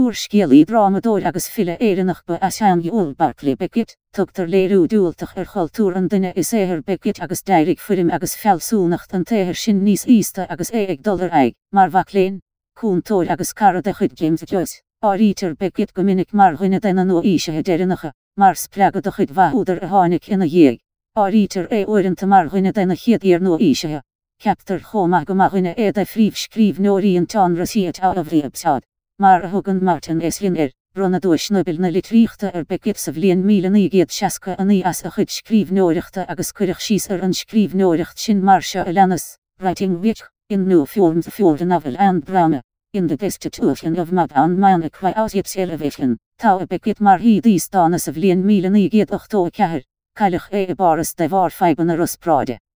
Oerskelie dramador agus file éirenach be as an joel Barclay Beckett, tugtar leirú dúltach cultúr an duine is Beckett agus deirig furim agus fellsúnacht an téir sin níos ísta agus $1 eig, mar bhacléin, cúntóir agus cara de chud James Joyce. Árítar Beckett gomininic mar ghuine denna nó ísithe deirinacha, mar spleagad a chud bhaúdar a tháinig ina dhéag. Árítar uaireanta mar ghuine denna chiad nó ísithe. Ceaptar chomach go ghuine de phríomh scríbhneoirí an tán rasíad a bhríomhsáid. Mar a thugann Martin Eslin bronna dúisnobil na litríochta Beckett sa bhliain 1960 as a chud scríbhneoireachta agus cuireadh síos an scríbhneoireacht sin mar seo Alanis, writing which, in new forms for the novel and drama, in the destitution of Madame Manic without its elevation, tá Beckett mar hídí stána sa bhliain 1984, caillich Boris de bhar feiban a Ruspráide.